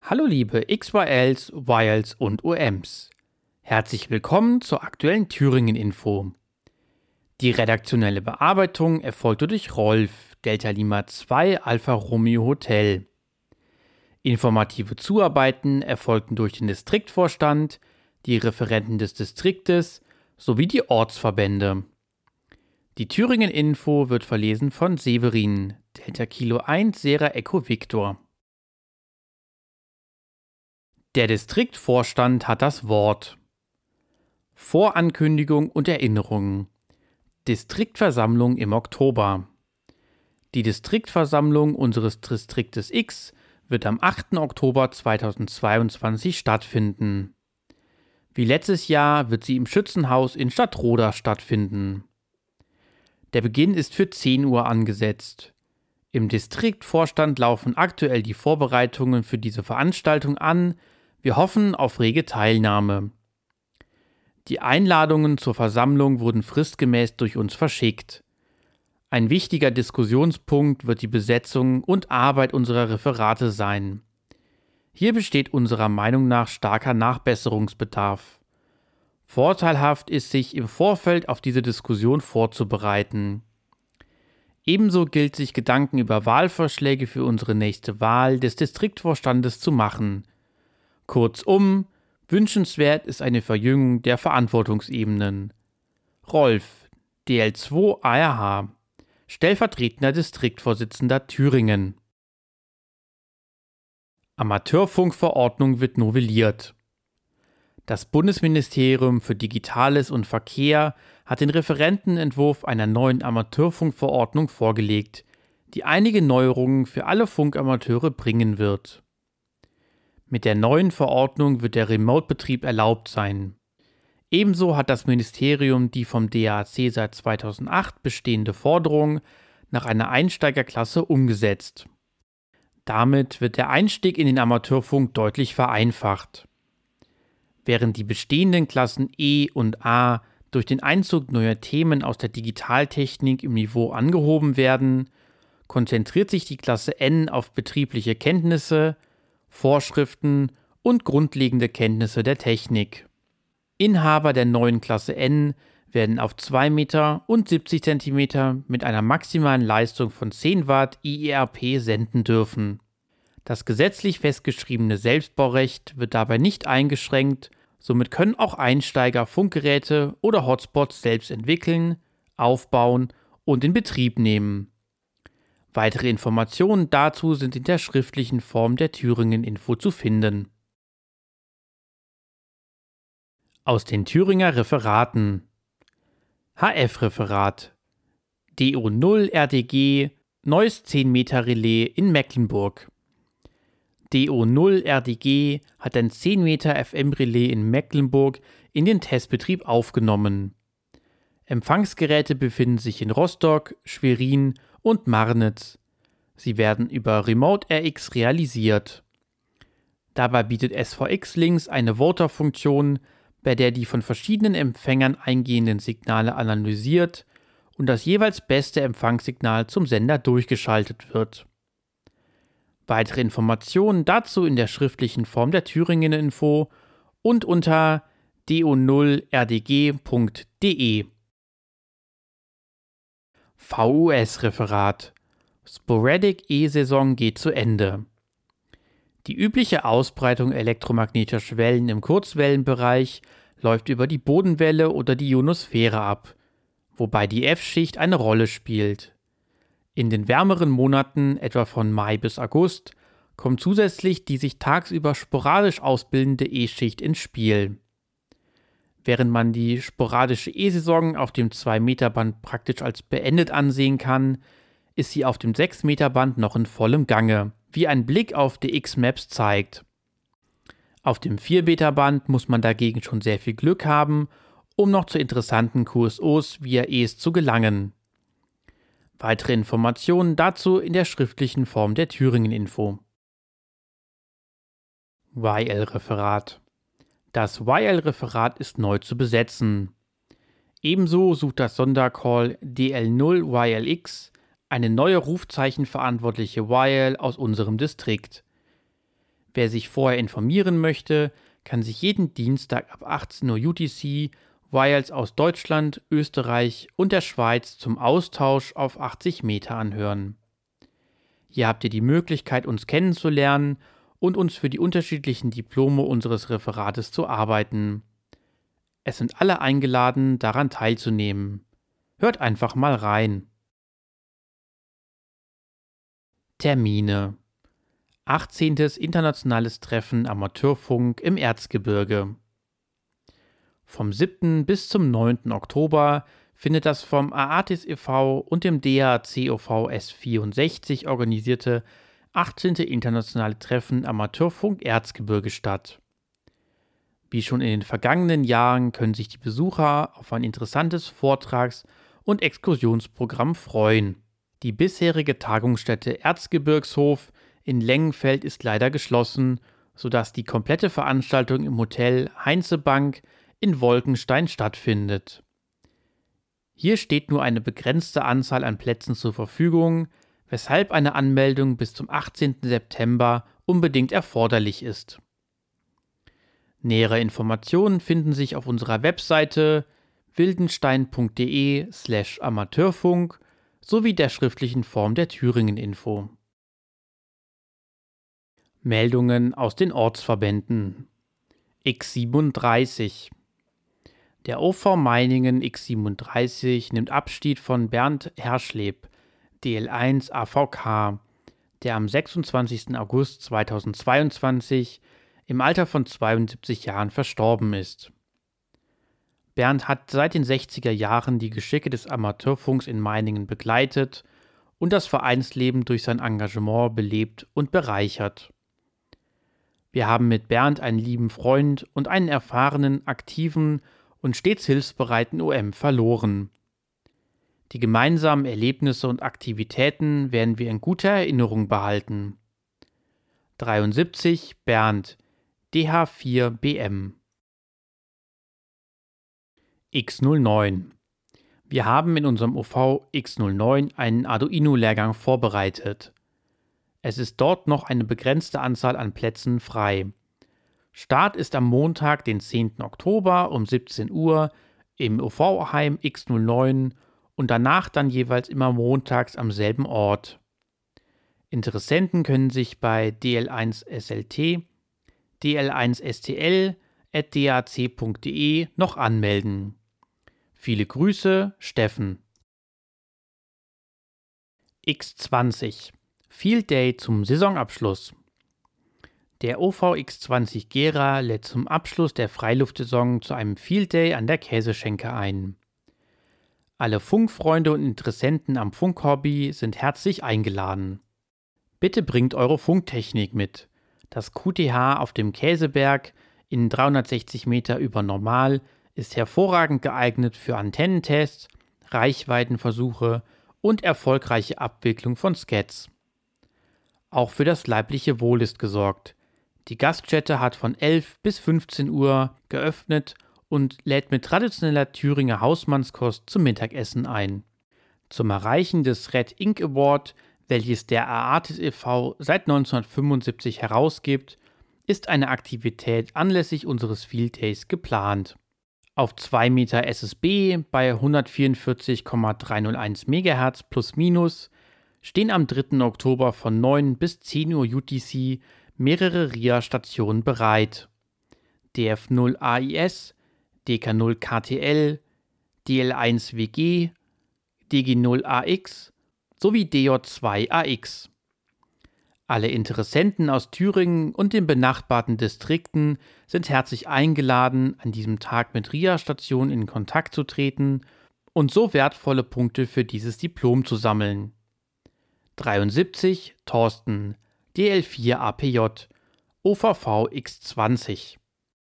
Hallo liebe XYLs, YLs und OMs. Herzlich willkommen zur aktuellen Thüringen-Info. Die redaktionelle Bearbeitung erfolgte durch Rolf, Delta Lima 2 Alpha Romeo Hotel. Informative Zuarbeiten erfolgten durch den Distriktvorstand, die Referenten des Distriktes sowie die Ortsverbände. Die Thüringen-Info wird verlesen von Severin, Delta Kilo 1 Sierra Echo Victor. Der Distriktvorstand hat das Wort. Vorankündigung und Erinnerungen. Distriktversammlung im Oktober. Die Distriktversammlung unseres Distriktes X wird am 8. Oktober 2022 stattfinden. Wie letztes Jahr wird sie im Schützenhaus in Stadtroda stattfinden. Der Beginn ist für 10 Uhr angesetzt. Im Distriktvorstand laufen aktuell die Vorbereitungen für diese Veranstaltung an. Wir hoffen auf rege Teilnahme. Die Einladungen zur Versammlung wurden fristgemäß durch uns verschickt. Ein wichtiger Diskussionspunkt wird die Besetzung und Arbeit unserer Referate sein. Hier besteht unserer Meinung nach starker Nachbesserungsbedarf. Vorteilhaft ist, sich im Vorfeld auf diese Diskussion vorzubereiten. Ebenso gilt sich Gedanken über Wahlvorschläge für unsere nächste Wahl des Distriktvorstandes zu machen. Kurzum, wünschenswert ist eine Verjüngung der Verantwortungsebenen. Rolf, DL2 ARH, stellvertretender Distriktvorsitzender Thüringen. Amateurfunkverordnung wird novelliert. Das Bundesministerium für Digitales und Verkehr hat den Referentenentwurf einer neuen Amateurfunkverordnung vorgelegt, die einige Neuerungen für alle Funkamateure bringen wird. Mit der neuen Verordnung wird der Remote-Betrieb erlaubt sein. Ebenso hat das Ministerium die vom DAAC seit 2008 bestehende Forderung nach einer Einsteigerklasse umgesetzt. Damit wird der Einstieg in den Amateurfunk deutlich vereinfacht. Während die bestehenden Klassen E und A durch den Einzug neuer Themen aus der Digitaltechnik im Niveau angehoben werden, konzentriert sich die Klasse N auf betriebliche Kenntnisse, Vorschriften und grundlegende Kenntnisse der Technik. Inhaber der neuen Klasse N werden auf 2 Meter und 70 Zentimeter mit einer maximalen Leistung von 10 Watt IERP senden dürfen. Das gesetzlich festgeschriebene Selbstbaurecht wird dabei nicht eingeschränkt, somit können auch Einsteiger Funkgeräte oder Hotspots selbst entwickeln, aufbauen und in Betrieb nehmen. Weitere Informationen dazu sind in der schriftlichen Form der Thüringen-Info zu finden. Aus den Thüringer Referaten: HF-Referat DO0 RDG Neues 10-Meter-Relais in Mecklenburg. DO0 RDG hat ein 10 Meter FM-Relais in Mecklenburg in den Testbetrieb aufgenommen. Empfangsgeräte befinden sich in Rostock, Schwerin und Marnitz. Sie werden über Remote RX realisiert. Dabei bietet SVX Links eine Voter-Funktion, bei der die von verschiedenen Empfängern eingehenden Signale analysiert und das jeweils beste Empfangssignal zum Sender durchgeschaltet wird. Weitere Informationen dazu in der schriftlichen Form der Thüringen-Info und unter do0rdg.de. VUS-Referat Sporadic E-Saison geht zu Ende. Die übliche Ausbreitung elektromagnetischer Wellen im Kurzwellenbereich läuft über die Bodenwelle oder die Ionosphäre ab, wobei die F-Schicht eine Rolle spielt. In den wärmeren Monaten, etwa von Mai bis August, kommt zusätzlich die sich tagsüber sporadisch ausbildende E-Schicht ins Spiel. Während man die sporadische E-Saison auf dem 2-Meter-Band praktisch als beendet ansehen kann, ist sie auf dem 6-Meter-Band noch in vollem Gange, wie ein Blick auf die X-Maps zeigt. Auf dem 4-Meter-Band muss man dagegen schon sehr viel Glück haben, um noch zu interessanten QSOs via ES zu gelangen. Weitere Informationen dazu in der schriftlichen Form der Thüringen-Info. YL-Referat. Das YL-Referat ist neu zu besetzen. Ebenso sucht das Sondercall DL0YLX eine neue rufzeichenverantwortliche YL aus unserem Distrikt. Wer sich vorher informieren möchte, kann sich jeden Dienstag ab 18 Uhr UTC Wiles aus Deutschland, Österreich und der Schweiz zum Austausch auf 80 Meter anhören. Hier habt ihr die Möglichkeit, uns kennenzulernen und uns für die unterschiedlichen Diplome unseres Referates zu arbeiten. Es sind alle eingeladen, daran teilzunehmen. Hört einfach mal rein. Termine: 18. Internationales Treffen Amateurfunk im Erzgebirge. Vom 7. bis zum 9. Oktober findet das vom AATIS e.V. und dem DAAC OV S64 organisierte 18. Internationale Treffen Amateurfunk Erzgebirge statt. Wie schon in den vergangenen Jahren können sich die Besucher auf ein interessantes Vortrags- und Exkursionsprogramm freuen. Die bisherige Tagungsstätte Erzgebirgshof in Lengenfeld ist leider geschlossen, sodass die komplette Veranstaltung im Hotel Heinzebank in Wolkenstein stattfindet. Hier steht nur eine begrenzte Anzahl an Plätzen zur Verfügung, weshalb eine Anmeldung bis zum 18. September unbedingt erforderlich ist. Nähere Informationen finden sich auf unserer Webseite wildenstein.de/Amateurfunk sowie der schriftlichen Form der Thüringen-Info. Meldungen aus den Ortsverbänden. X37. Der OV Meiningen X37 nimmt Abschied von Bernd Herschleb, DL1 AVK, der am 26. August 2022 im Alter von 72 Jahren verstorben ist. Bernd hat seit den 60er Jahren die Geschicke des Amateurfunks in Meiningen begleitet und das Vereinsleben durch sein Engagement belebt und bereichert. Wir haben mit Bernd einen lieben Freund und einen erfahrenen, aktiven und stets hilfsbereiten OM verloren. Die gemeinsamen Erlebnisse und Aktivitäten werden wir in guter Erinnerung behalten. 73 Bernd, DH4BM. X09. Wir haben in unserem OV X09 einen Arduino-Lehrgang vorbereitet. Es ist dort noch eine begrenzte Anzahl an Plätzen frei. Start ist am Montag, den 10. Oktober um 17 Uhr im OV-Heim X09 und danach dann jeweils immer montags am selben Ort. Interessenten können sich bei DL1SLT, dl1stl@dac.de noch anmelden. Viele Grüße, Steffen. X20. Field Day zum Saisonabschluss. Der OV X20 Gera lädt zum Abschluss der Freiluftsaison zu einem Field Day an der Käseschenke ein. Alle Funkfreunde und Interessenten am Funkhobby sind herzlich eingeladen. Bitte bringt eure Funktechnik mit. Das QTH auf dem Käseberg in 360 Meter über Normal ist hervorragend geeignet für Antennentests, Reichweitenversuche und erfolgreiche Abwicklung von Skats. Auch für das leibliche Wohl ist gesorgt. Die Gaststätte hat von 11 bis 15 Uhr geöffnet und lädt mit traditioneller Thüringer Hausmannskost zum Mittagessen ein. Zum Erreichen des Red Ink Award, welches der AATIS e.V. seit 1975 herausgibt, ist eine Aktivität anlässlich unseres Field Days geplant. Auf 2 Meter SSB bei 144,301 MHz plus minus stehen am 3. Oktober von 9 bis 10 Uhr UTC mehrere RIA-Stationen bereit. DF0 AIS, DK0 KTL, DL1 WG, DG0 AX sowie DJ2 AX. Alle Interessenten aus Thüringen und den benachbarten Distrikten sind herzlich eingeladen, an diesem Tag mit RIA-Stationen in Kontakt zu treten und so wertvolle Punkte für dieses Diplom zu sammeln. 73 Thorsten, DL4 APJ, OVV X20.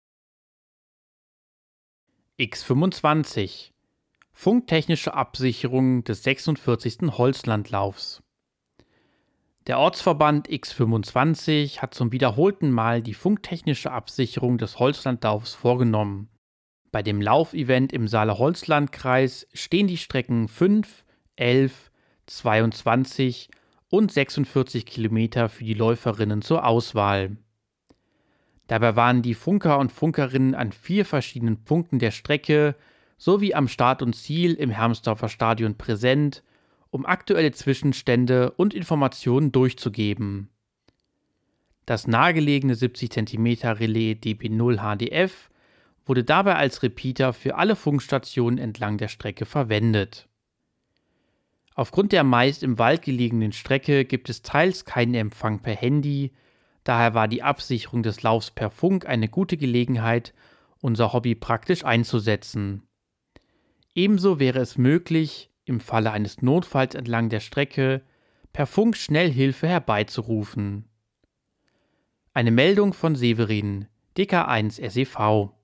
X25. Funktechnische Absicherung des 46. Holzlandlaufs. Der Ortsverband X25 hat zum wiederholten Mal die funktechnische Absicherung des Holzlandlaufs vorgenommen. Bei dem Laufevent im Saale-Holzland-Kreis stehen die Strecken 5, 11, 22 und 46 Kilometer für die Läuferinnen zur Auswahl. Dabei waren die Funker und Funkerinnen an 4 verschiedenen Punkten der Strecke sowie am Start und Ziel im Hermsdorfer Stadion präsent, um aktuelle Zwischenstände und Informationen durchzugeben. Das nahegelegene 70 cm Relais DB0 HDF wurde dabei als Repeater für alle Funkstationen entlang der Strecke verwendet. Aufgrund der meist im Wald gelegenen Strecke gibt es teils keinen Empfang per Handy, daher war die Absicherung des Laufs per Funk eine gute Gelegenheit, unser Hobby praktisch einzusetzen. Ebenso wäre es möglich, im Falle eines Notfalls entlang der Strecke per Funk schnell Hilfe herbeizurufen. Eine Meldung von Severin, DK1 SEV.